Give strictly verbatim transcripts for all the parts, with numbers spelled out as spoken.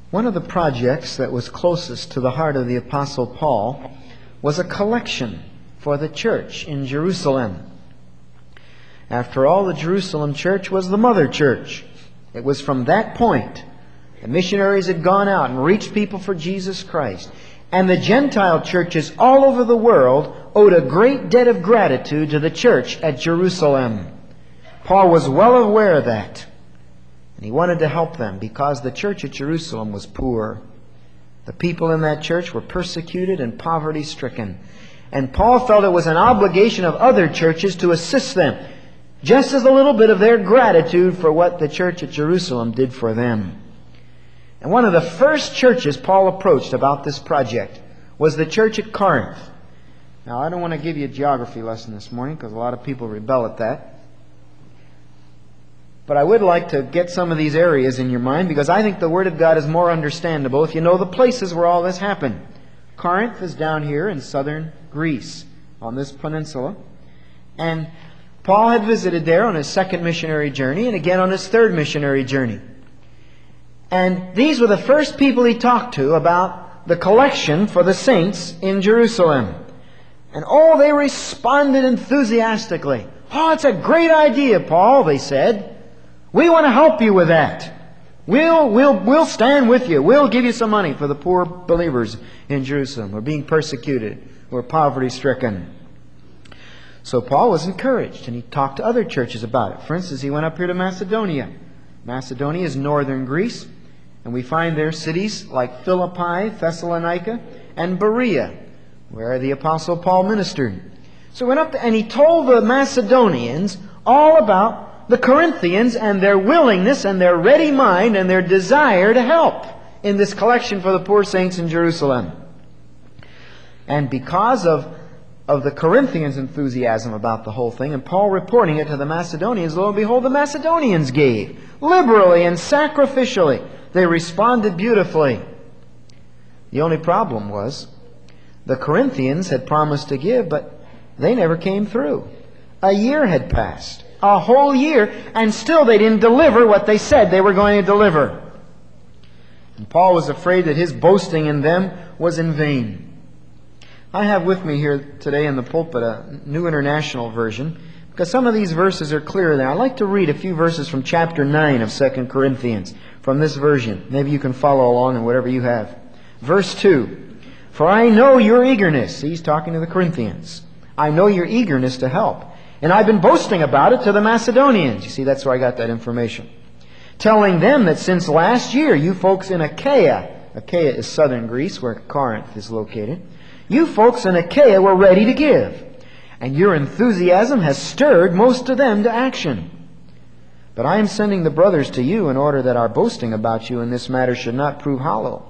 One of the projects that was closest to the heart of the Apostle Paul was a collection for the church in Jerusalem. After all, the Jerusalem church was the mother church. It was from that point the missionaries had gone out and reached people for Jesus Christ. And the Gentile churches all over the world owed a great debt of gratitude to the church at Jerusalem. Paul was well aware of that. And he wanted to help them because the church at Jerusalem was poor. The people in that church were persecuted and poverty-stricken. And Paul felt it was an obligation of other churches to assist them, just as a little bit of their gratitude for what the church at Jerusalem did for them. And one of the first churches Paul approached about this project was the church at Corinth. Now, I don't want to give you a geography lesson this morning because a lot of people rebel at that. But I would like to get some of these areas in your mind because I think the Word of God is more understandable if you know the places where all this happened. Corinth is down here in southern Greece on this peninsula. And Paul had visited there on his second missionary journey and again on his third missionary journey. And these were the first people he talked to about the collection for the saints in Jerusalem. And oh, they responded enthusiastically. "Oh, it's a great idea, Paul," they said. "We want to help you with that. We'll, we'll, we'll stand with you. We'll give you some money for the poor believers in Jerusalem who are being persecuted, who are poverty-stricken." So Paul was encouraged, and he talked to other churches about it. For instance, he went up here to Macedonia. Macedonia is northern Greece, and we find there cities like Philippi, Thessalonica, and Berea, where the Apostle Paul ministered. So he went up to, and he told the Macedonians all about the Corinthians and their willingness and their ready mind and their desire to help in this collection for the poor saints in Jerusalem. And because of, of the Corinthians' enthusiasm about the whole thing, and Paul reporting it to the Macedonians, lo and behold, the Macedonians gave liberally and sacrificially. They responded beautifully. The only problem was the Corinthians had promised to give, but they never came through. A year had passed. A whole year, and still they didn't deliver what they said they were going to deliver. And Paul was afraid that his boasting in them was in vain. I have with me here today in the pulpit a New International Version, because some of these verses are clear there. I'd like to read a few verses from chapter nine of Second Corinthians from this version. Maybe you can follow along in whatever you have. Verse two. "For I know your eagerness." He's talking to the Corinthians. "I know your eagerness to help. And I've been boasting about it to the Macedonians." You see, that's where I got that information. "Telling them that since last year, you folks in Achaia," Achaia is southern Greece, where Corinth is located, "you folks in Achaia were ready to give. And your enthusiasm has stirred most of them to action. But I am sending the brothers to you in order that our boasting about you in this matter should not prove hollow.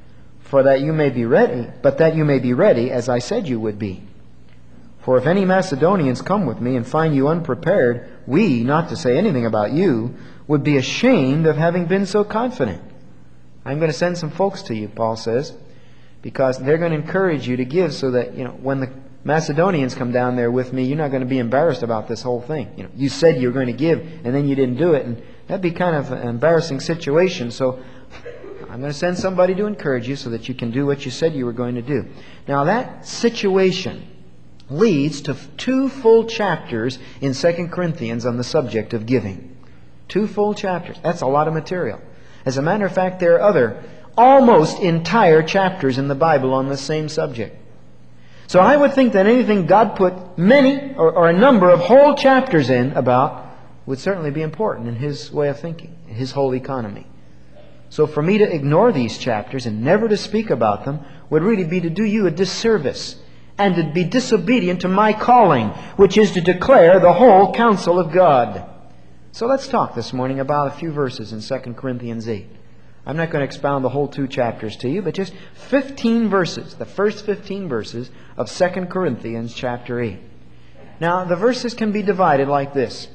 For that you may be ready, but that you may be ready, as I said you would be. For if any Macedonians come with me and find you unprepared, we, not to say anything about you, would be ashamed of having been so confident." I'm going to send some folks to you, Paul says, because they're going to encourage you to give so that, you know, when the Macedonians come down there with me, you're not going to be embarrassed about this whole thing. You know, you said you were going to give, and then you didn't do it, and that'd be kind of an embarrassing situation. So I'm going to send somebody to encourage you so that you can do what you said you were going to do. Now that situation leads to two full chapters in Second Corinthians on the subject of giving. Two full chapters. That's a lot of material. As a matter of fact, there are other almost entire chapters in the Bible on the same subject. So I would think that anything God put many or, or a number of whole chapters in about would certainly be important in His way of thinking, in His whole economy. So for me to ignore these chapters and never to speak about them would really be to do you a disservice and to be disobedient to my calling, which is to declare the whole counsel of God. So let's talk this morning about a few verses in Second Corinthians eight. I'm not going to expound the whole two chapters to you, but just fifteen verses, the first fifteen verses of Second Corinthians chapter eight. Now, the verses can be divided like this.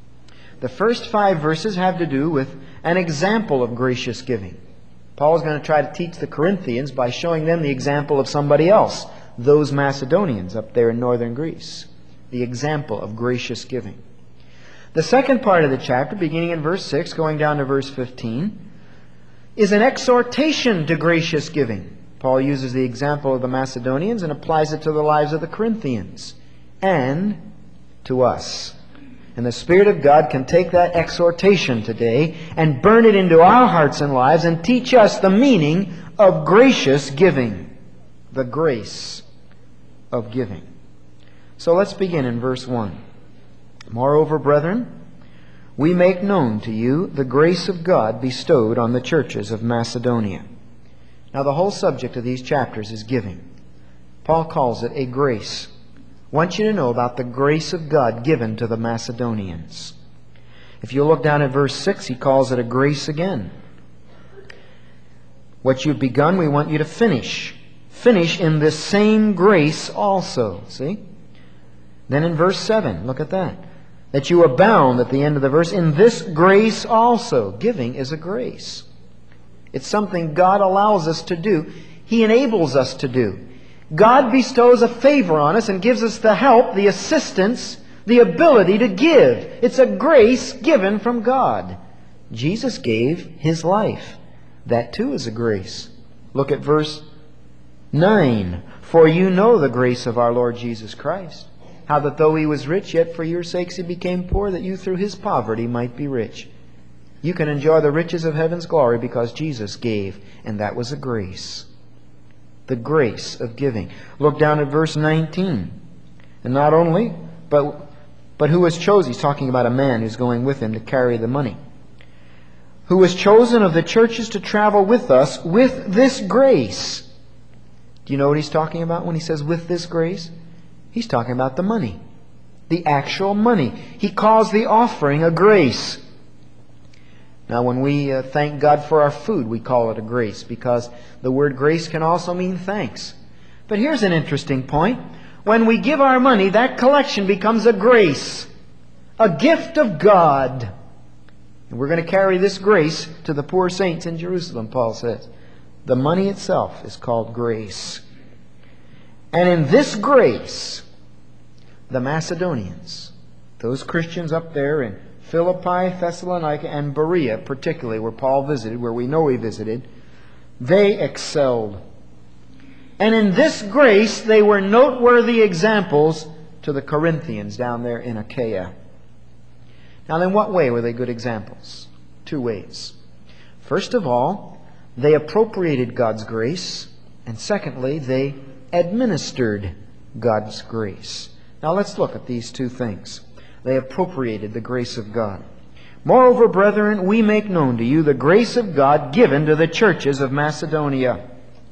The first five verses have to do with an example of gracious giving. Paul is going to try to teach the Corinthians by showing them the example of somebody else, those Macedonians up there in northern Greece. The example of gracious giving. The second part of the chapter, beginning in verse six, going down to verse fifteen, is an exhortation to gracious giving. Paul uses the example of the Macedonians and applies it to the lives of the Corinthians and to us. And the Spirit of God can take that exhortation today and burn it into our hearts and lives and teach us the meaning of gracious giving. The grace of giving. So let's begin in verse one. Moreover, brethren, we make known to you the grace of God bestowed on the churches of Macedonia. Now the whole subject of these chapters is giving. Paul calls it a grace. I want you to know about the grace of God given to the Macedonians. If you look down at verse six, he calls it a grace again. What you've begun, we want you to finish. Finish in this same grace also. See? Then in verse seven, look at that. That you abound, at the end of the verse, in this grace also. Giving is a grace. It's something God allows us to do. He enables us to do. God bestows a favor on us and gives us the help, the assistance, the ability to give. It's a grace given from God. Jesus gave His life. That too is a grace. Look at verse nine. For you know the grace of our Lord Jesus Christ, how that though He was rich, yet for your sakes He became poor, that you through His poverty might be rich. You can enjoy the riches of heaven's glory because Jesus gave, and that was a grace. The grace of giving. Look down at verse nineteen. And not only, but, but who was chosen? He's talking about a man who's going with him to carry the money. Who was chosen of the churches to travel with us with this grace. Do you know what he's talking about when he says with this grace? He's talking about the money. The actual money. He calls the offering a grace. Now when we uh, thank God for our food, we call it a grace, because the word grace can also mean thanks. But here's an interesting point. When we give our money, that collection becomes a grace. A gift of God. And we're going to carry this grace to the poor saints in Jerusalem, Paul says. The money itself is called grace. And in this grace, the Macedonians, those Christians up there in Philippi, Thessalonica, and Berea, particularly where Paul visited, where we know he visited, they excelled. And in this grace, they were noteworthy examples to the Corinthians down there in Achaia. Now, in what way were they good examples? Two ways. First of all, they appropriated God's grace, and secondly, they administered God's grace. Now let's look at these two things. They appropriated the grace of God. Moreover, brethren, we make known to you the grace of God given to the churches of Macedonia.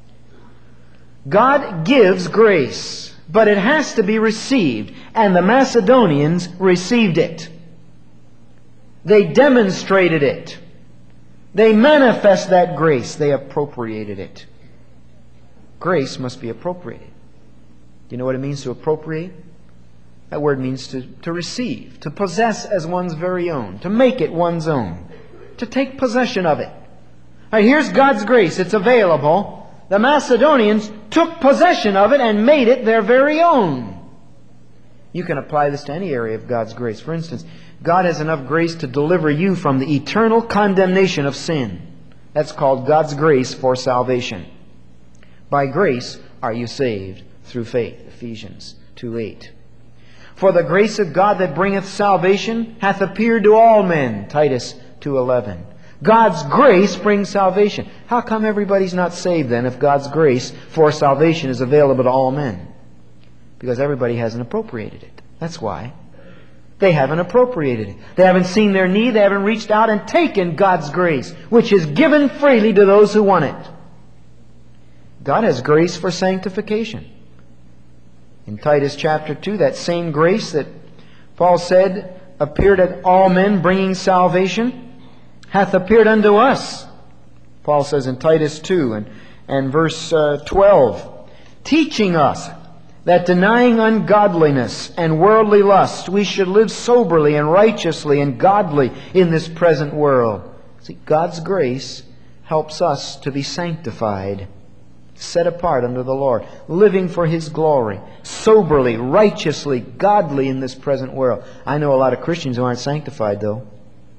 God gives grace, but it has to be received, and the Macedonians received it. They demonstrated it. They manifest that grace. They appropriated it. Grace must be appropriated. Do you know what it means to appropriate? That word means to, to receive, to possess as one's very own, to make it one's own, to take possession of it. All right, here's God's grace. It's available. The Macedonians took possession of it and made it their very own. You can apply this to any area of God's grace. For instance, God has enough grace to deliver you from the eternal condemnation of sin. That's called God's grace for salvation. By grace are you saved through faith. Ephesians two eight. For the grace of God that bringeth salvation hath appeared to all men. Titus two eleven. God's grace brings salvation. How come everybody's not saved then if God's grace for salvation is available to all men? Because everybody hasn't appropriated it. That's why. They haven't appropriated it. They haven't seen their need. They haven't reached out and taken God's grace, which is given freely to those who want it. God has grace for sanctification. In Titus chapter two, that same grace that Paul said appeared at all men, bringing salvation, hath appeared unto us. Paul says in Titus two and, and verse uh, twelve, teaching us that denying ungodliness and worldly lust, we should live soberly and righteously and godly in this present world. See, God's grace helps us to be sanctified, set apart unto the Lord, living for His glory, soberly, righteously, godly in this present world. I know a lot of Christians who aren't sanctified, though.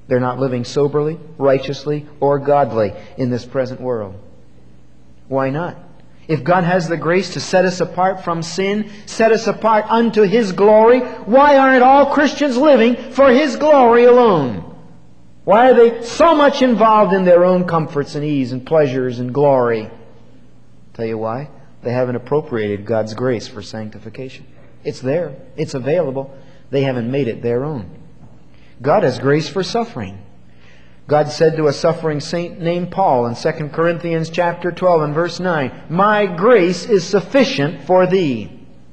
They're not living soberly, righteously, or godly in this present world. Why not? If God has the grace to set us apart from sin, set us apart unto His glory, why aren't all Christians living for His glory alone? Why are they so much involved in their own comforts and ease and pleasures and glory? Tell you why? They haven't appropriated God's grace for sanctification. It's there. It's available. They haven't made it their own. God has grace for suffering. God said to a suffering saint named Paul in Second Corinthians chapter twelve and verse nine, "My grace is sufficient for thee."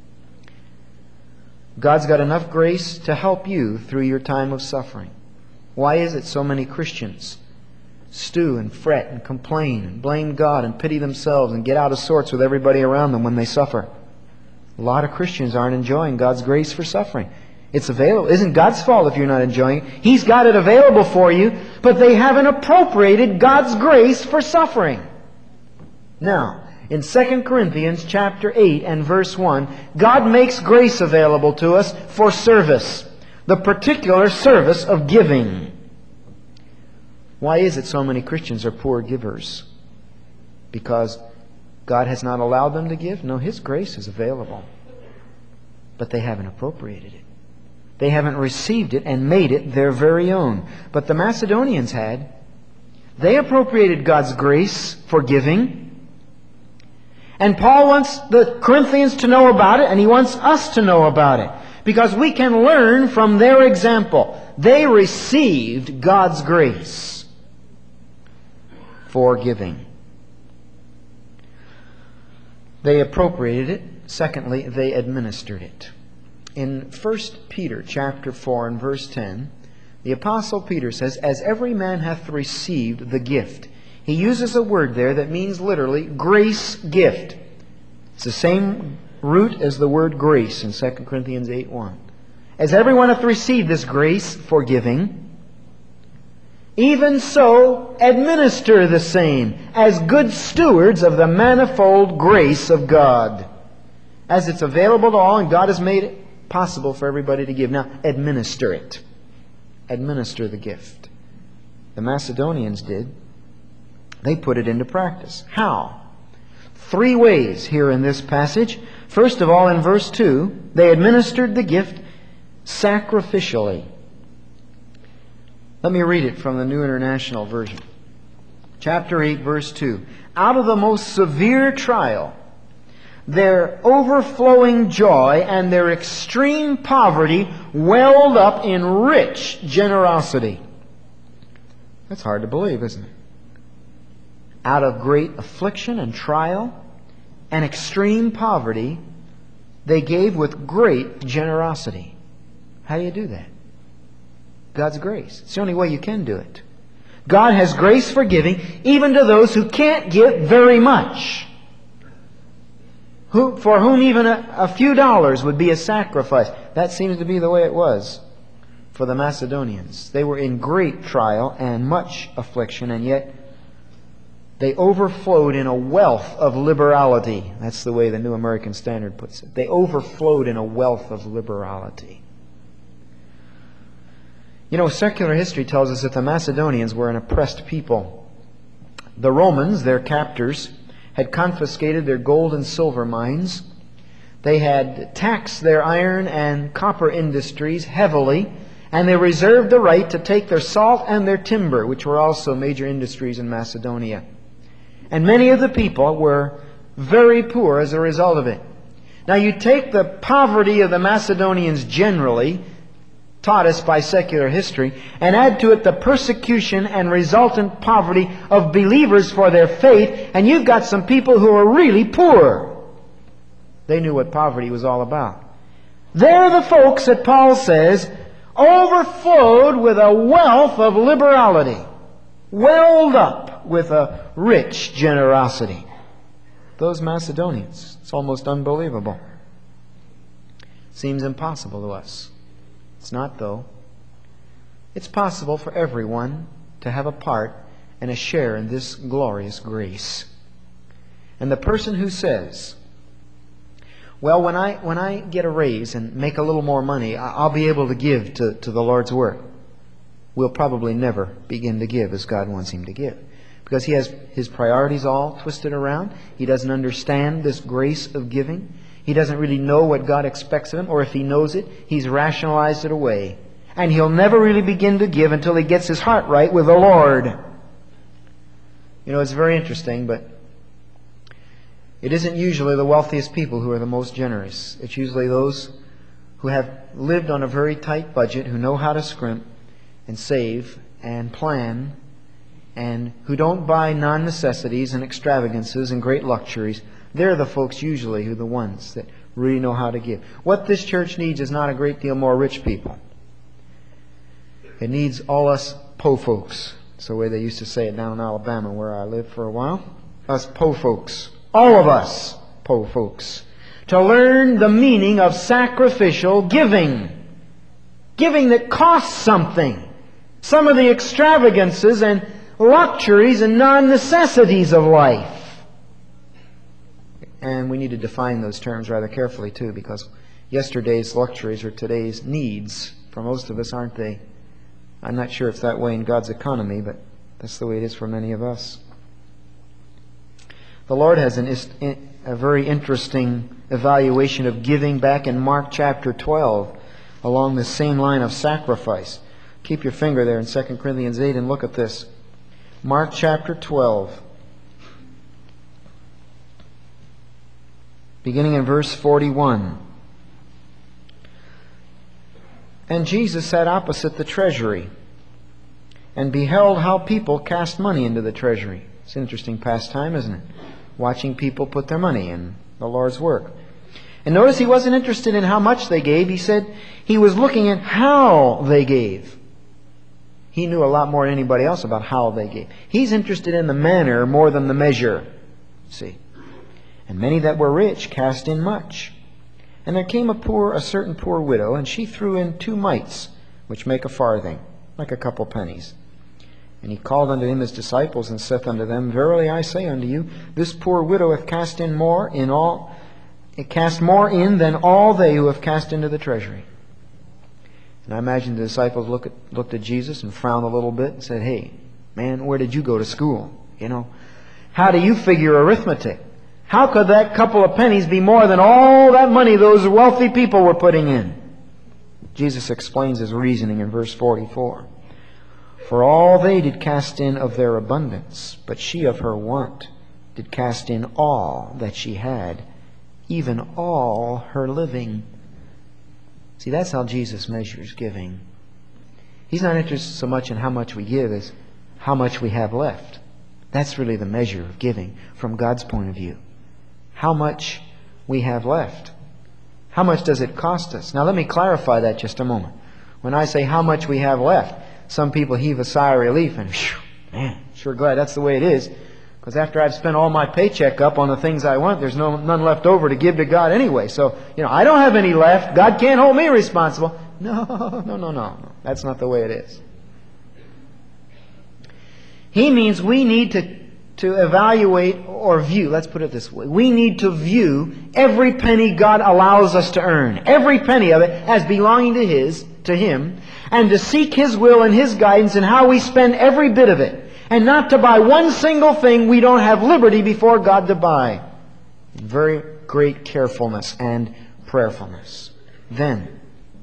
God's got enough grace to help you through your time of suffering. Why is it so many Christians stew and fret and complain and blame God and pity themselves and get out of sorts with everybody around them when they suffer? A lot of Christians aren't enjoying God's grace for suffering. It's available. It isn't God's fault if you're not enjoying it. He's got it available for you, but they haven't appropriated God's grace for suffering. Now, in Second Corinthians chapter eight and verse one, God makes grace available to us for service, the particular service of giving. Why is it so many Christians are poor givers? Because God has not allowed them to give? No, His grace is available. But they haven't appropriated it. They haven't received it and made it their very own. But the Macedonians had. They appropriated God's grace for giving. And Paul wants the Corinthians to know about it, and he wants us to know about it. Because we can learn from their example. They received God's grace for giving. They appropriated it. Secondly, they administered it. In First Peter chapter four and verse ten, the Apostle Peter says, "As every man hath received the gift." He uses a word there that means literally grace gift. It's the same root as the word grace in Second Corinthians eight one. "As everyone hath received this grace for giving, even so administer the same as good stewards of the manifold grace of God." As it's available to all and God has made it possible for everybody to give. Now, administer it. Administer the gift. The Macedonians did. They put it into practice. How? Three ways here in this passage. First of all, in verse two, they administered the gift sacrificially. Let me read it from the New International Version. Chapter eight, verse two. "Out of the most severe trial, their overflowing joy and their extreme poverty welled up in rich generosity." That's hard to believe, isn't it? Out of great affliction and trial and extreme poverty, they gave with great generosity. How do you do that? God's grace. It's the only way you can do it. God has grace for giving even to those who can't give very much. Who, for whom even a, a few dollars would be a sacrifice. That seems to be the way it was for the Macedonians. They were in great trial and much affliction, and yet they overflowed in a wealth of liberality. That's the way the New American Standard puts it. They overflowed in a wealth of liberality. You know, secular history tells us that the Macedonians were an oppressed people. The Romans, their captors, had confiscated their gold and silver mines. They had taxed their iron and copper industries heavily, and they reserved the right to take their salt and their timber, which were also major industries in Macedonia. And many of the people were very poor as a result of it. Now you take the poverty of the Macedonians generally, taught us by secular history, and add to it the persecution and resultant poverty of believers for their faith, and you've got some people who are really poor. They knew what poverty was all about. They're the folks that Paul says overflowed with a wealth of liberality, welled up with a rich generosity. Those Macedonians. It's almost unbelievable. Seems impossible to us. It's not, though. It's possible for everyone to have a part and a share in this glorious grace. And the person who says, well, when I when I get a raise and make a little more money, I'll be able to give to, to the Lord's work. will probably never begin to give as God wants him to give. Because he has his priorities all twisted around. He doesn't understand this grace of giving. He doesn't really know what God expects of him, or if he knows it, he's rationalized it away. And he'll never really begin to give until he gets his heart right with the Lord. You know, it's very interesting, but it isn't usually the wealthiest people who are the most generous. It's usually those who have lived on a very tight budget, who know how to scrimp and save and plan, and who don't buy non-necessities and extravagances and great luxuries. They're the folks usually who are the ones that really know how to give. What this church needs is not a great deal more rich people. It needs all us po folks. It's the way they used to say it down in Alabama where I lived for a while. Us po folks. All of us po folks. To learn the meaning of sacrificial giving. Giving that costs something. Some of the extravagances and luxuries and non-necessities of life. And we need to define those terms rather carefully too, because yesterday's luxuries are today's needs for most of us, aren't they? I'm not sure it's that way in God's economy, but that's the way it is for many of us. The Lord has an, a very interesting evaluation of giving back in Mark chapter twelve along the same line of sacrifice. Keep your finger there in Second Corinthians eight and look at this. Mark chapter twelve, beginning in verse forty-one. And Jesus sat opposite the treasury and beheld how people cast money into the treasury. It's an interesting pastime, isn't it? Watching people put their money in the Lord's work. And notice he wasn't interested in how much they gave. He said he was looking at how they gave. He knew a lot more than anybody else about how they gave. He's interested in the manner more than the measure. See? And many that were rich cast in much. And there came a poor, a certain poor widow, and she threw in two mites, which make a farthing, like a couple pennies. And he called unto him his disciples, and saith unto them, Verily I say unto you, this poor widow hath cast in more in all, it cast more in than all they who have cast into the treasury. And I imagine the disciples look at, looked at Jesus and frowned a little bit and said, Hey, man, where did you go to school? You know, how do you figure arithmetic? How could that couple of pennies be more than all that money those wealthy people were putting in? Jesus explains his reasoning in verse forty-four. For all they did cast in of their abundance, but she of her want did cast in all that she had, even all her living. See, that's how Jesus measures giving. He's not interested so much in how much we give as how much we have left. That's really the measure of giving from God's point of view. How much we have left. How much does it cost us? Now let me clarify that just a moment. When I say how much we have left, some people heave a sigh of relief and, whew, man, sure glad that's the way it is. Because after I've spent all my paycheck up on the things I want, there's no none left over to give to God anyway. So, you know, I don't have any left. God can't hold me responsible. No, no, no, no. That's not the way it is. He means we need to, to evaluate or view, let's put it this way. We need to view every penny God allows us to earn, every penny of it as belonging to His, to Him, and to seek His will and His guidance in how we spend every bit of it. And not to buy one single thing we don't have liberty before God to buy. Very great carefulness and prayerfulness. Then,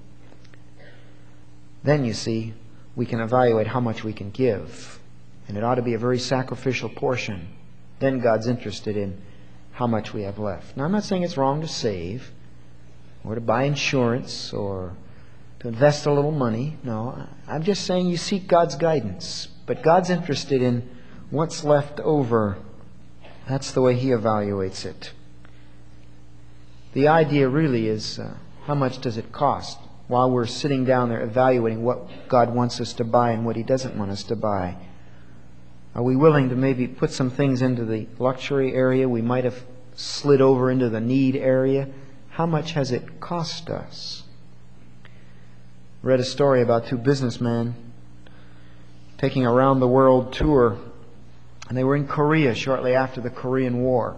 then you see, we can evaluate how much we can give. And it ought to be a very sacrificial portion. Then God's interested in how much we have left. Now, I'm not saying it's wrong to save, or to buy insurance, or to invest a little money. No, I'm just saying you seek God's guidance. But God's interested in what's left over. That's the way He evaluates it. The idea really is, uh, how much does it cost? While we're sitting down there evaluating what God wants us to buy and what He doesn't want us to buy. Are we willing to maybe put some things into the luxury area? We might have slid over into the need area. How much has it cost us? I read a story about two businessmen taking a round the world tour, and they were in Korea shortly after the Korean War.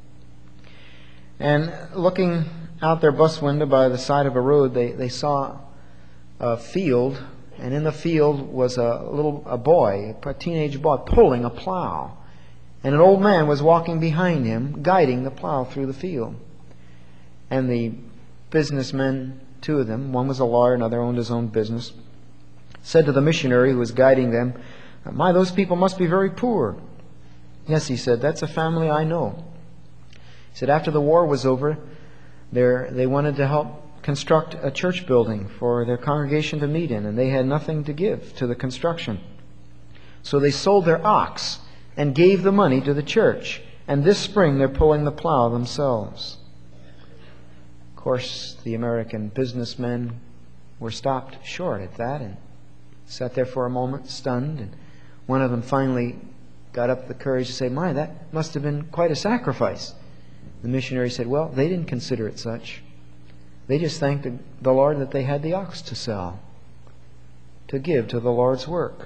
And looking out their bus window by the side of a road, they, they saw a field And in the field was a little a boy, a teenage boy, pulling a plow. And an old man was walking behind him, guiding the plow through the field. And the businessmen, two of them, one was a lawyer, another owned his own business, said to the missionary who was guiding them, "My, those people must be very poor." "Yes," he said, "that's a family I know." He said after the war was over, they wanted to help construct a church building for their congregation to meet in, and they had nothing to give to the construction. So they sold their ox and gave the money to the church. And this spring they're pulling the plow themselves. Of course, the American businessmen were stopped short at that and sat there for a moment, stunned. And one of them finally got up the courage to say, "My, that must have been quite a sacrifice." The missionary said, "Well, they didn't consider it such. They just thanked the Lord that they had the ox to sell, to give to the Lord's work."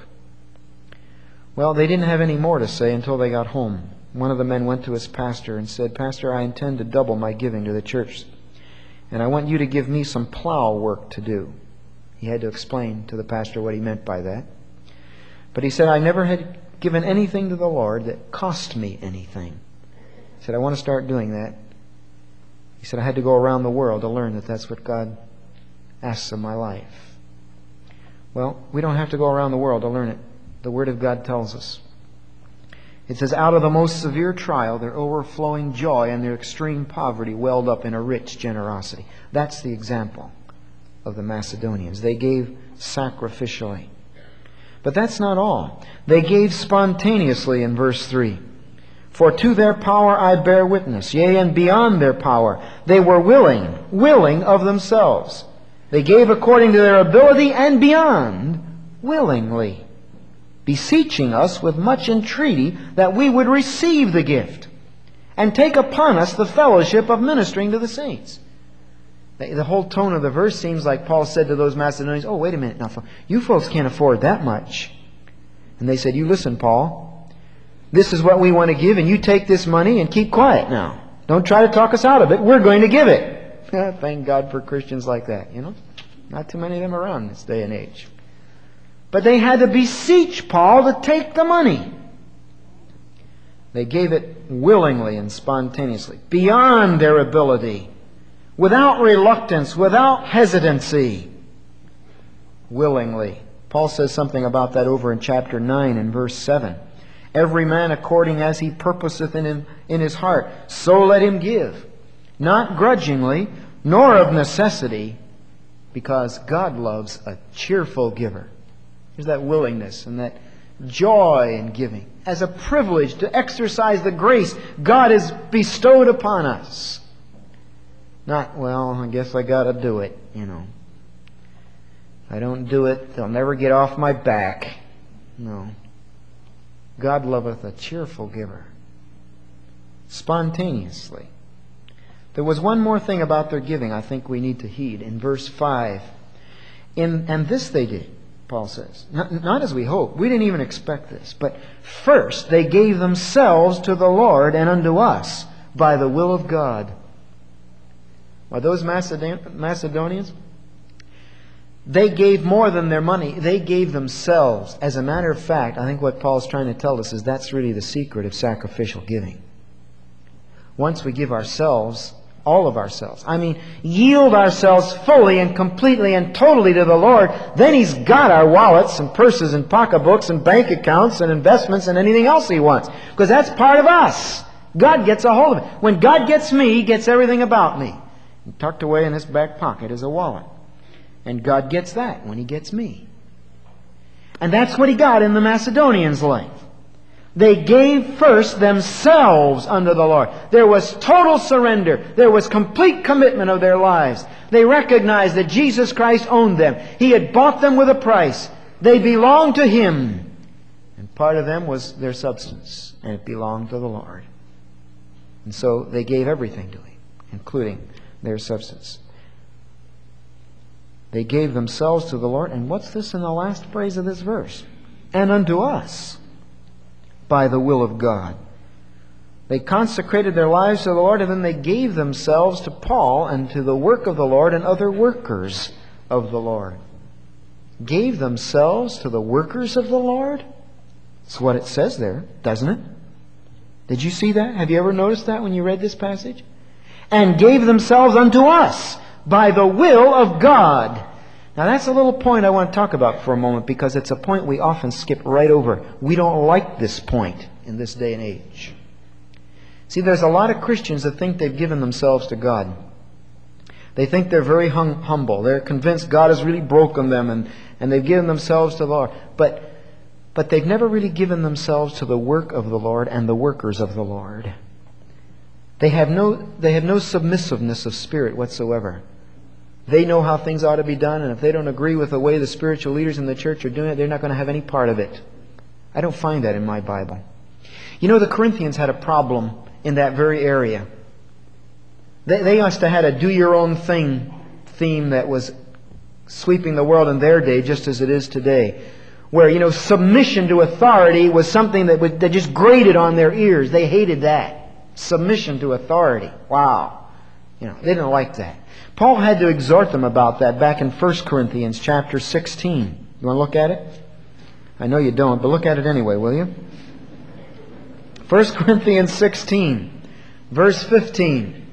Well, they didn't have any more to say until they got home. One of the men went to his pastor and said, "Pastor, I intend to double my giving to the church, and I want you to give me some plow work to do." He had to explain to the pastor what he meant by that. But he said, "I never had given anything to the Lord that cost me anything." He said, "I want to start doing that." He said, "I had to go around the world to learn that that's what God asks of my life." Well, we don't have to go around the world to learn it. The Word of God tells us. It says, "Out of the most severe trial, their overflowing joy and their extreme poverty welled up in a rich generosity." That's the example of the Macedonians. They gave sacrificially. But that's not all. They gave spontaneously in verse three. "For to their power I bear witness, yea, and beyond their power. They were willing, willing of themselves. They gave according to their ability and beyond, willingly, beseeching us with much entreaty that we would receive the gift and take upon us the fellowship of ministering to the saints." The whole tone of the verse seems like Paul said to those Macedonians, "Oh, wait a minute now, you folks can't afford that much." And they said, "You listen, Paul, this is what we want to give, and you take this money and keep quiet now. Don't try to talk us out of it. We're going to give it." Thank God for Christians like that, you know. Not too many of them around in this day and age. But they had to beseech Paul to take the money. They gave it willingly and spontaneously, beyond their ability, without reluctance, without hesitancy, willingly. Paul says something about that over in chapter nine and verse seven. "Every man according as he purposeth in, him, in his heart, so let him give, not grudgingly, nor of necessity, because God loves a cheerful giver." There's that willingness and that joy in giving as a privilege to exercise the grace God has bestowed upon us. Not, "Well, I guess I got to do it, you know. If I don't do it, they'll never get off my back." No. God loveth a cheerful giver. Spontaneously. There was one more thing about their giving I think we need to heed. In verse five. In, and this they did, Paul says. Not, not as we hoped. We didn't even expect this. But first they gave themselves to the Lord and unto us by the will of God. Well, those Macedon- Macedonians, they gave more than their money. They gave themselves. As a matter of fact, I think what Paul's trying to tell us is that's really the secret of sacrificial giving. Once we give ourselves, all of ourselves, I mean, yield ourselves fully and completely and totally to the Lord, then He's got our wallets and purses and pocketbooks and bank accounts and investments and anything else He wants. Because that's part of us. God gets a hold of it. When God gets me, He gets everything about me. And tucked away in His back pocket is a wallet. And God gets that when He gets me. And that's what He got in the Macedonians' life. They gave first themselves unto the Lord. There was total surrender. There was complete commitment of their lives. They recognized that Jesus Christ owned them. He had bought them with a price. They belonged to Him. And part of them was their substance. And it belonged to the Lord. And so they gave everything to Him, including their substance. They gave themselves to the Lord. And what's this in the last phrase of this verse? And unto us by the will of God. They consecrated their lives to the Lord, and then they gave themselves to Paul and to the work of the Lord and other workers of the Lord. gave themselves to the workers of the Lord. That's what it says there, doesn't it? Did you see that? Have you ever noticed that when you read this passage? And gave themselves unto us by the will of God. Now that's a little point I want to talk about for a moment, because it's a point we often skip right over. We don't like this point in this day and age. See, there's a lot of Christians that think they've given themselves to God. They think they're very hum- humble. They're convinced God has really broken them, and, and they've given themselves to the Lord. But, but they've never really given themselves to the work of the Lord and the workers of the Lord. They have no, they have no submissiveness of spirit whatsoever. They know how things ought to be done, and if they don't agree with the way the spiritual leaders in the church are doing it, they're not going to have any part of it. I don't find that in my Bible. You know, the Corinthians had a problem in that very area. They, they must have had a do-your-own-thing theme that was sweeping the world in their day just as it is today. Where, you know, submission to authority was something that, would, that just grated on their ears. They hated that. Submission to authority. Wow. You know, they didn't like that. Paul had to exhort them about that back in First Corinthians chapter sixteen. You want to look at it? I know you don't, but look at it anyway, will you? First Corinthians sixteen, verse fifteen.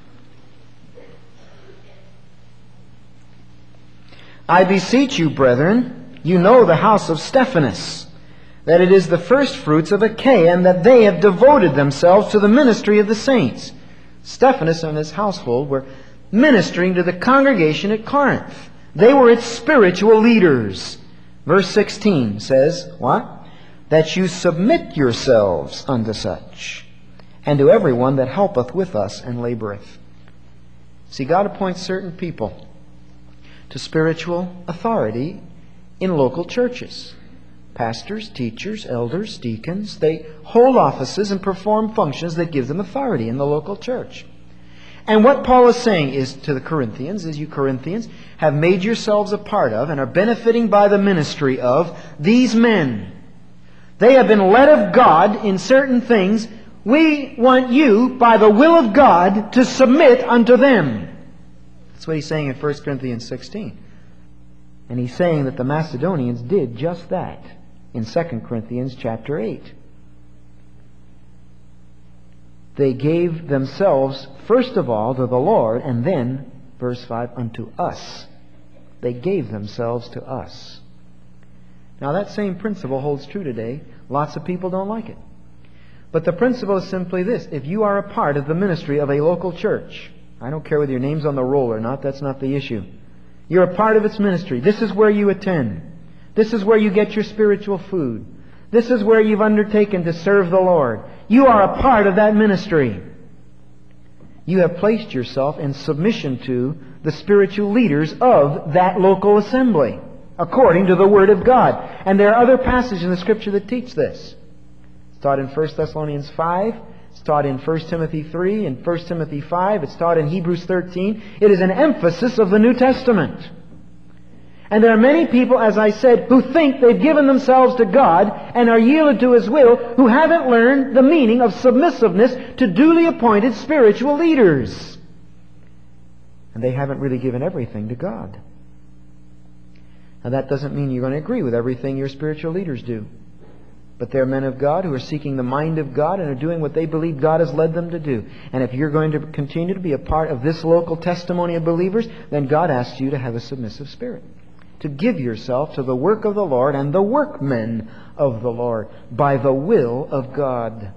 I beseech you, brethren, you know the house of Stephanas, that it is the firstfruits of Achaia, and that they have devoted themselves to the ministry of the saints. Stephanas and his household were ministering to the congregation at Corinth. They were its spiritual leaders. Verse sixteen says, what? That you submit yourselves unto such, and to everyone that helpeth with us and laboreth. See, God appoints certain people to spiritual authority in local churches. Pastors, teachers, elders, deacons, they hold offices and perform functions that give them authority in the local church. And what Paul is saying is to the Corinthians, is you Corinthians have made yourselves a part of and are benefiting by the ministry of these men. They have been led of God in certain things. We want you, by the will of God, to submit unto them. That's what he's saying in First Corinthians sixteen. And he's saying that the Macedonians did just that in Second Corinthians chapter eight. They gave themselves, first of all, to the Lord, and then, verse five, unto us. They gave themselves to us. Now that same principle holds true today. Lots of people don't like it. But the principle is simply this. If you are a part of the ministry of a local church, I don't care whether your name's on the roll or not, that's not the issue. You're a part of its ministry. This is where you attend. This is where you get your spiritual food. This is where you've undertaken to serve the Lord. You are a part of that ministry. You have placed yourself in submission to the spiritual leaders of that local assembly, according to the Word of God. And there are other passages in the Scripture that teach this. It's taught in First Thessalonians five. It's taught in First Timothy three and First Timothy five. It's taught in Hebrews thirteen. It is an emphasis of the New Testament. And there are many people, as I said, who think they've given themselves to God and are yielded to His will, who haven't learned the meaning of submissiveness to duly appointed spiritual leaders. And they haven't really given everything to God. Now that doesn't mean you're going to agree with everything your spiritual leaders do. But they're men of God who are seeking the mind of God and are doing what they believe God has led them to do. And if you're going to continue to be a part of this local testimony of believers, then God asks you to have a submissive spirit. To give yourself to the work of the Lord and the workmen of the Lord by the will of God.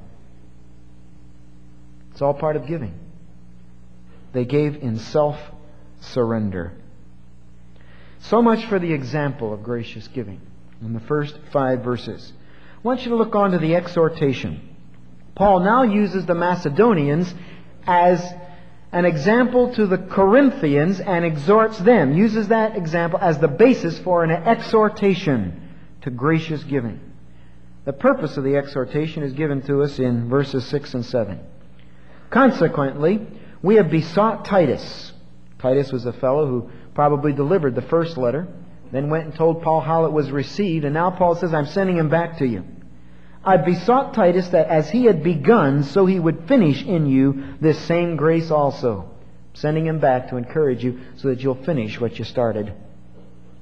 It's all part of giving. They gave in self-surrender. So much for the example of gracious giving in the first five verses. I want you to look on to the exhortation. Paul now uses the Macedonians as an example to the Corinthians and exhorts them, uses that example as the basis for an exhortation to gracious giving. The purpose of the exhortation is given to us in verses six and seven. Consequently, we have besought Titus. Titus was a fellow who probably delivered the first letter, then went and told Paul how it was received, and now Paul says, I'm sending him back to you. I besought Titus that as he had begun, so he would finish in you this same grace also. Sending him back to encourage you so that you'll finish what you started.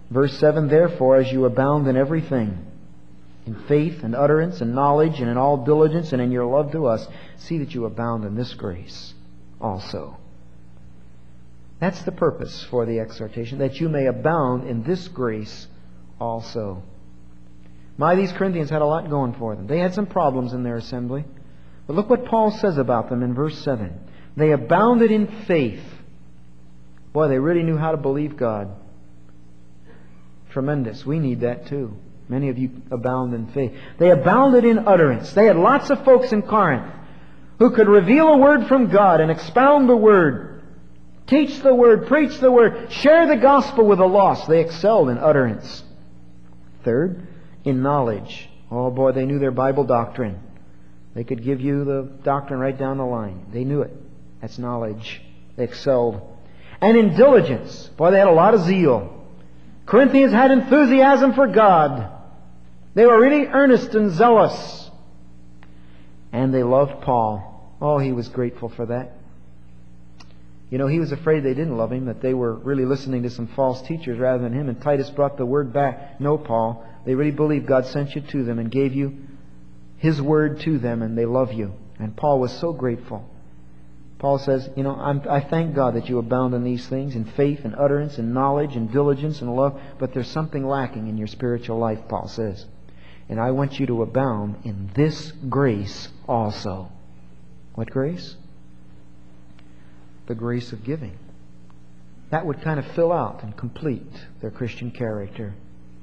Verse seven, therefore, as you abound in everything, in faith and utterance and knowledge and in all diligence and in your love to us, see that you abound in this grace also. That's the purpose for the exhortation, that you may abound in this grace also. My, these Corinthians had a lot going for them. They had some problems in their assembly. But look what Paul says about them in verse seven. They abounded in faith. Boy, they really knew how to believe God. Tremendous. We need that too. Many of you abound in faith. They abounded in utterance. They had lots of folks in Corinth who could reveal a word from God and expound the word, teach the word, preach the word, share the gospel with the lost. They excelled in utterance. Third, in knowledge. Oh boy, they knew their Bible doctrine. They could give you the doctrine right down the line. They knew it. That's knowledge. They excelled. And in diligence. Boy, they had a lot of zeal. Corinthians had enthusiasm for God. They were really earnest and zealous. And they loved Paul. Oh, he was grateful for that. You know, he was afraid they didn't love him, that they were really listening to some false teachers rather than him. And Titus brought the word back. No, Paul, they really believe God sent you to them and gave you His word to them, and they love you. And Paul was so grateful. Paul says, you know, I'm, I thank God that you abound in these things, in faith and utterance and knowledge and diligence and love, but there's something lacking in your spiritual life, Paul says. And I want you to abound in this grace also. What grace? The grace of giving. That would kind of fill out and complete their Christian character.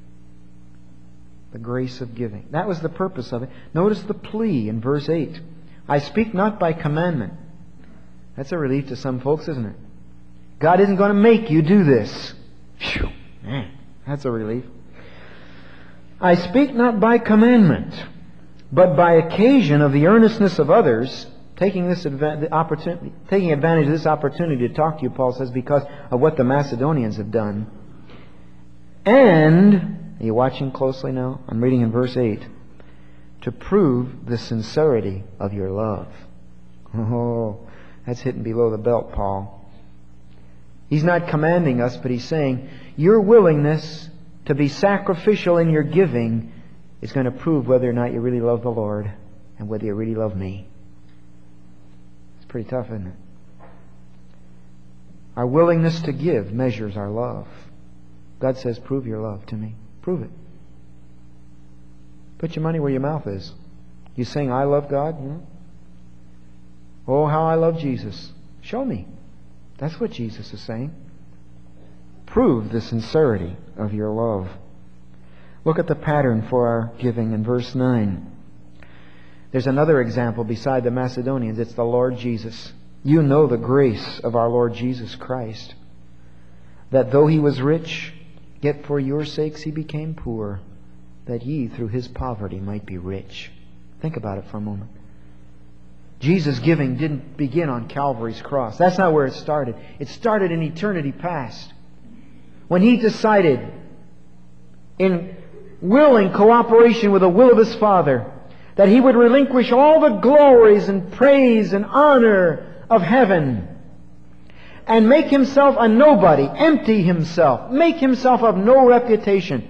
The grace of giving. That was the purpose of it. Notice the plea in verse eight. I speak not by commandment. That's a relief to some folks, isn't it? God isn't going to make you do this. Phew, man, that's a relief. I speak not by commandment, but by occasion of the earnestness of others, taking this adva- the opportunity, taking advantage of this opportunity to talk to you, Paul says, because of what the Macedonians have done. And, are you watching closely now? I'm reading in verse eight. To prove the sincerity of your love. Oh, that's hitting below the belt, Paul. He's not commanding us, but he's saying, your willingness to be sacrificial in your giving is going to prove whether or not you really love the Lord and whether you really love me. It's pretty tough, isn't it? Our willingness to give measures our love. God says, prove your love to me. Prove it. Put your money where your mouth is. You sing, I love God? You know? Oh, how I love Jesus. Show me. That's what Jesus is saying. Prove the sincerity of your love. Look at the pattern for our giving in verse nine. There's another example beside the Macedonians. It's the Lord Jesus. You know the grace of our Lord Jesus Christ, that though He was rich, yet for your sakes He became poor, that ye through His poverty might be rich. Think about it for a moment. Jesus' giving didn't begin on Calvary's cross. That's not where it started. It started in eternity past, when He decided, in willing cooperation with the will of His Father, that He would relinquish all the glories and praise and honor of heaven and make Himself a nobody, empty Himself, make Himself of no reputation,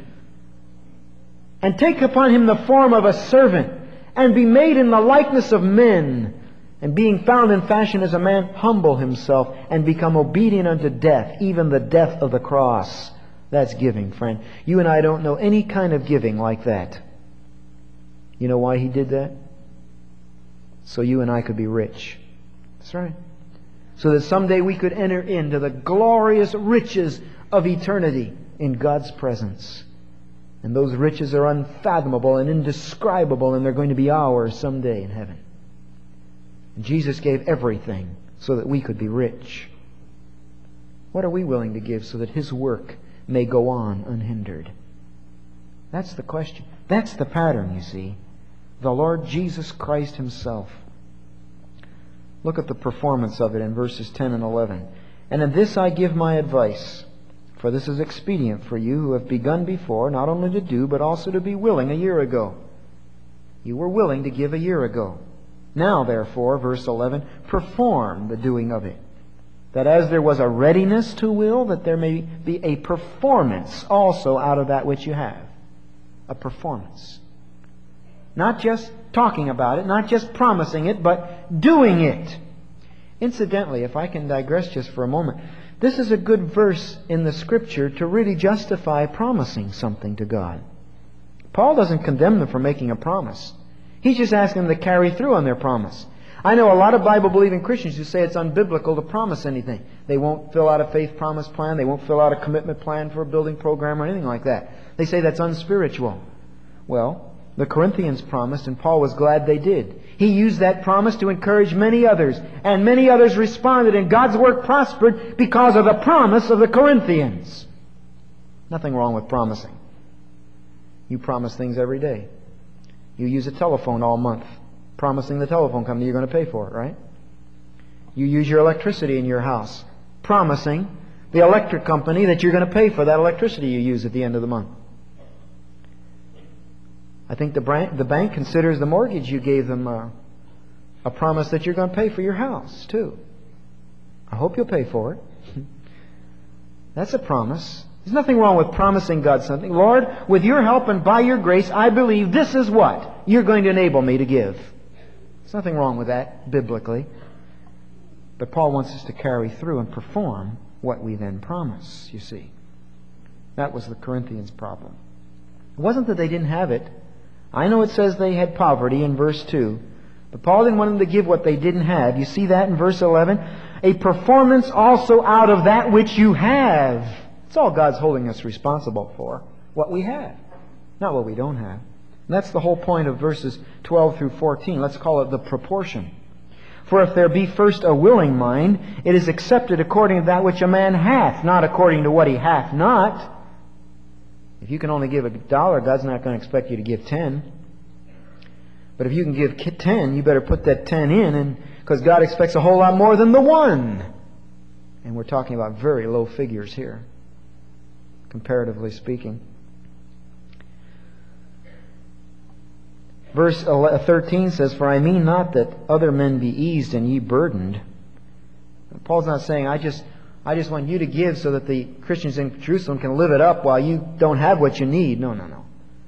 and take upon Him the form of a servant, and be made in the likeness of men, and being found in fashion as a man, humble Himself, and become obedient unto death, even the death of the cross. That's giving, friend. You and I don't know any kind of giving like that. You know why He did that? So you and I could be rich. That's right. So that someday we could enter into the glorious riches of eternity in God's presence. And those riches are unfathomable and indescribable, and they're going to be ours someday in heaven. And Jesus gave everything so that we could be rich. What are we willing to give so that His work may go on unhindered? That's the question. That's the pattern, you see. The Lord Jesus Christ Himself. Look at the performance of it in verses ten and eleven. And in this I give my advice, for this is expedient for you who have begun before, not only to do, but also to be willing a year ago. You were willing to give a year ago. Now, therefore, verse eleven, perform the doing of it. that as there was a readiness to will, that there may be a performance also out of that which you have. A performance. Not just talking about it, not just promising it, but doing it. Incidentally, if I can digress just for a moment, this is a good verse in the Scripture to really justify promising something to God. Paul doesn't condemn them for making a promise. He's just asking them to carry through on their promise. I know a lot of Bible-believing Christians who say it's unbiblical to promise anything. They won't fill out a faith promise plan. They won't fill out a commitment plan for a building program or anything like that. They say that's unspiritual. Well, the Corinthians promised, and Paul was glad they did. He used that promise to encourage many others, and many others responded, and God's work prospered because of the promise of the Corinthians. Nothing wrong with promising. You promise things every day. You use a telephone all month, promising the telephone company you're going to pay for it, right? You use your electricity in your house, promising the electric company that you're going to pay for that electricity you use at the end of the month. I think the bank, the bank considers the mortgage you gave them a, a promise that you're going to pay for your house, too. I hope you'll pay for it. That's a promise. There's nothing wrong with promising God something. Lord, with your help and by your grace, I believe this is what you're going to enable me to give. There's nothing wrong with that, biblically. But Paul wants us to carry through and perform what we then promise, you see. That was the Corinthians' problem. It wasn't that they didn't have it. I know it says they had poverty in verse two. But Paul didn't want them to give what they didn't have. You see that in verse eleven? A performance also out of that which you have. That's all God's holding us responsible for. What we have. Not what we don't have. And that's the whole point of verses twelve through fourteen. Let's call it the proportion. For if there be first a willing mind, it is accepted according to that which a man hath, not according to what he hath not. If you can only give a dollar, God's not going to expect you to give ten. But if you can give ten, you better put that ten in, and because God expects a whole lot more than the one. And we're talking about very low figures here, comparatively speaking. Verse thirteen says, For I mean not that other men be eased and ye burdened. Paul's not saying, I just... I just want you to give so that the Christians in Jerusalem can live it up while you don't have what you need. No, no, no.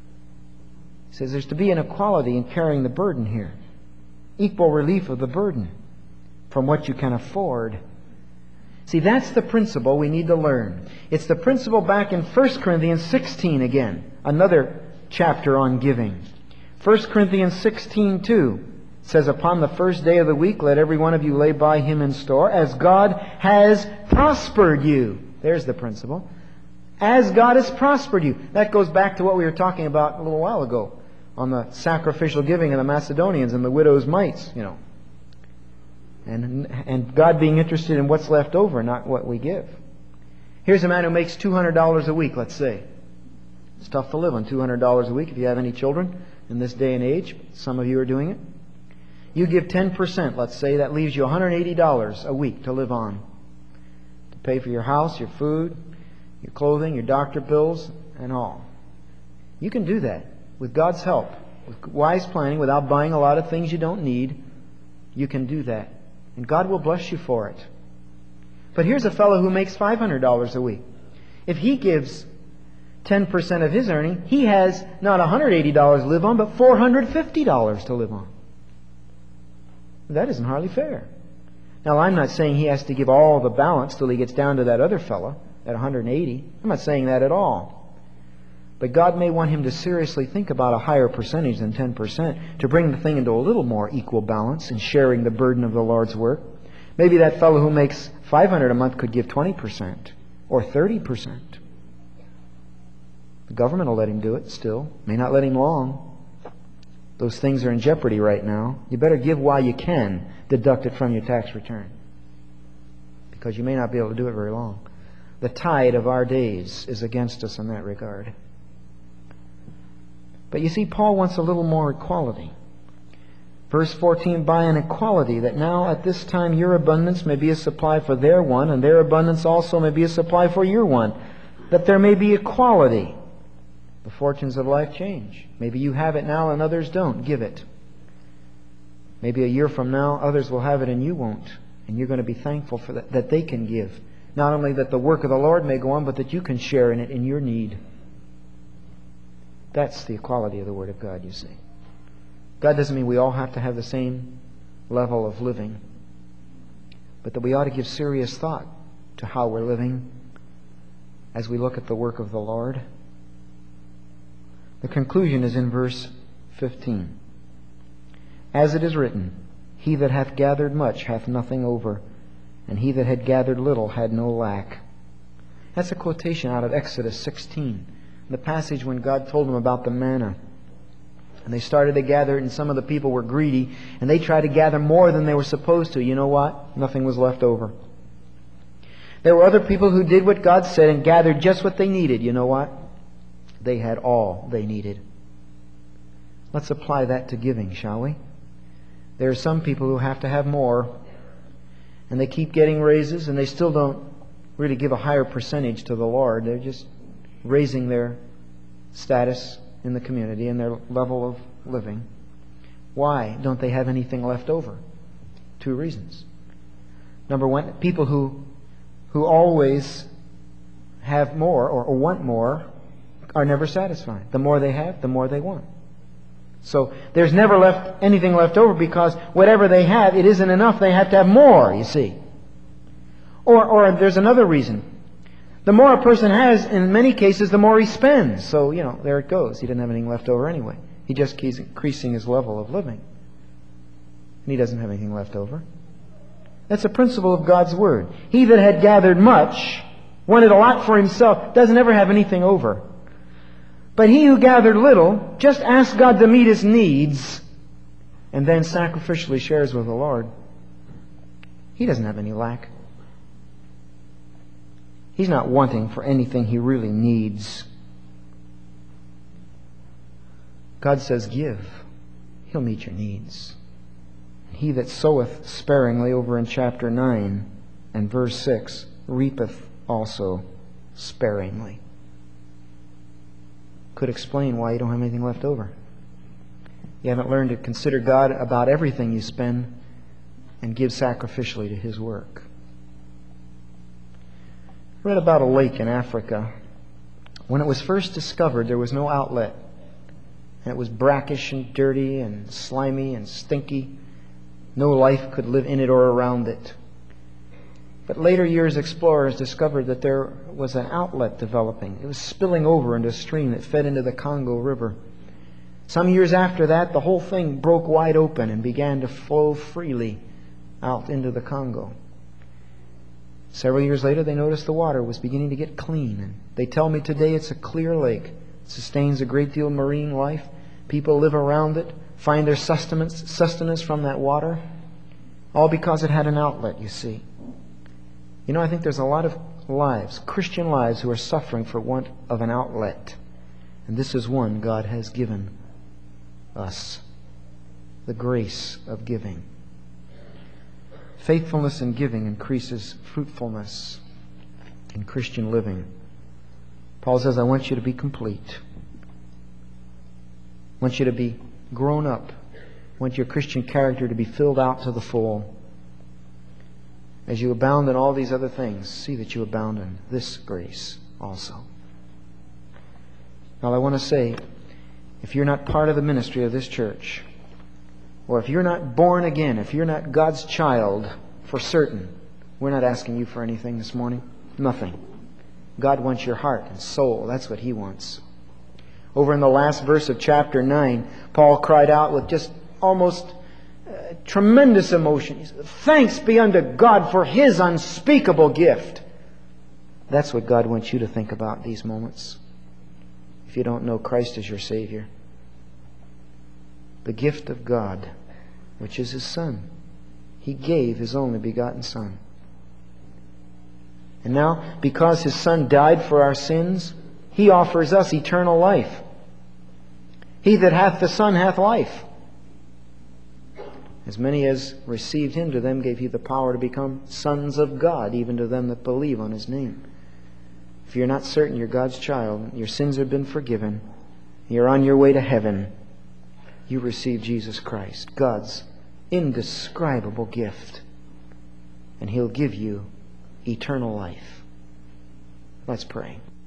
He says there's to be an equality in carrying the burden here. Equal relief of the burden from what you can afford. See, that's the principle we need to learn. It's the principle back in First Corinthians sixteen again. Another chapter on giving. First Corinthians sixteen two. Says, upon the first day of the week, let every one of you lay by him in store, as God has prospered you. There's the principle. As God has prospered you. That goes back to what we were talking about a little while ago on the sacrificial giving of the Macedonians and the widow's mites, you know. And, and God being interested in what's left over, not what we give. Here's a man who makes two hundred dollars a week, let's say. It's tough to live on two hundred dollars a week if you have any children in this day and age. Some of you are doing it. You give ten percent, let's say, that leaves you one hundred eighty dollars a week to live on. To pay for your house, your food, your clothing, your doctor bills, and all. You can do that with God's help, with wise planning, without buying a lot of things you don't need. You can do that. And God will bless you for it. But here's a fellow who makes five hundred dollars a week. If he gives ten percent of his earning, he has not one hundred eighty dollars to live on, but four hundred fifty dollars to live on. That isn't hardly fair. Now, I'm not saying he has to give all the balance till he gets down to that other fellow at one hundred eighty. I'm not saying that at all. But God may want him to seriously think about a higher percentage than ten percent to bring the thing into a little more equal balance in sharing the burden of the Lord's work. Maybe that fellow who makes five hundred dollars a month could give twenty percent or thirty percent. The government will let him do it still. May not let him long. Those things are in jeopardy right now. You better give while you can. Deduct it from your tax return. Because you may not be able to do it very long. The tide of our days is against us in that regard. But you see, Paul wants a little more equality. Verse fourteen, by an equality, that now at this time your abundance may be a supply for their one, and their abundance also may be a supply for your one. That there may be equality. The fortunes of life change. Maybe you have it now and others don't. Give it. Maybe a year from now others will have it and you won't. And you're going to be thankful for that, that they can give. Not only that the work of the Lord may go on, but that you can share in it in your need. That's the equality of the Word of God, you see. God doesn't mean we all have to have the same level of living, but that we ought to give serious thought to how we're living as we look at the work of the Lord. The conclusion is in verse fifteen. As it is written, He that hath gathered much hath nothing over, and he that had gathered little had no lack. That's a quotation out of Exodus sixteen, the passage when God told them about the manna. And they started to gather it, and some of the people were greedy, and they tried to gather more than they were supposed to. You know what? Nothing was left over. There were other people who did what God said and gathered just what they needed. You know what? They had all they needed. Let's apply that to giving, shall we? There are some people who have to have more, and they keep getting raises, and they still don't really give a higher percentage to the Lord. They're just raising their status in the community and their level of living. Why don't they have anything left over? Two reasons. Number one, people who who always have more or, or want more are never satisfied. The more they have, the more they want. So there's never left anything left over, because whatever they have, it isn't enough. They have to have more, you see. Or, or there's another reason. The more a person has, in many cases, the more he spends. So, you know, there it goes. He doesn't have anything left over anyway. He just keeps increasing his level of living. And he doesn't have anything left over. That's a principle of God's Word. He that had gathered much, wanted a lot for himself, doesn't ever have anything over. But he who gathered little just asks God to meet his needs and then sacrificially shares with the Lord. He doesn't have any lack. He's not wanting for anything he really needs. God says, give. He'll meet your needs. He that soweth sparingly, over in chapter nine and verse six, reapeth also sparingly. Could explain why you don't have anything left over. You haven't learned to consider God about everything you spend and give sacrificially to His work. I read about a lake in Africa. When it was first discovered, there was no outlet. And it was brackish and dirty and slimy and stinky. No life could live in it or around it. But later years, explorers discovered that there was an outlet developing. It was spilling over into a stream that fed into the Congo River. Some years after that, the whole thing broke wide open and began to flow freely out into the Congo. Several years later, they noticed the water was beginning to get clean. And they tell me today it's a clear lake. It sustains a great deal of marine life. People live around it, find their sustenance, sustenance from that water, all because it had an outlet, you see. You know, I think there's a lot of lives, Christian lives, who are suffering for want of an outlet. And this is one God has given us. The grace of giving. Faithfulness in giving increases fruitfulness in Christian living. Paul says, I want you to be complete. I want you to be grown up. I want your Christian character to be filled out to the full. As you abound in all these other things, see that you abound in this grace also. Now I want to say, if you're not part of the ministry of this church, or if you're not born again, if you're not God's child for certain, we're not asking you for anything this morning. Nothing. God wants your heart and soul. That's what He wants. Over in the last verse of chapter nine, Paul cried out with just almost uh, tremendous emotion. He said, thanks be unto God for His unspeakable gift. That's what God wants you to think about these moments. If you don't know Christ as your Savior. The gift of God, which is His Son. He gave His only begotten Son. And now, because His Son died for our sins, He offers us eternal life. He that hath the Son hath life. As many as received Him, to them gave He the power to become sons of God, even to them that believe on His name. If you're not certain you're God's child, your sins have been forgiven, you're on your way to heaven, you receive Jesus Christ, God's indescribable gift. and He'll give you eternal life. Let's pray.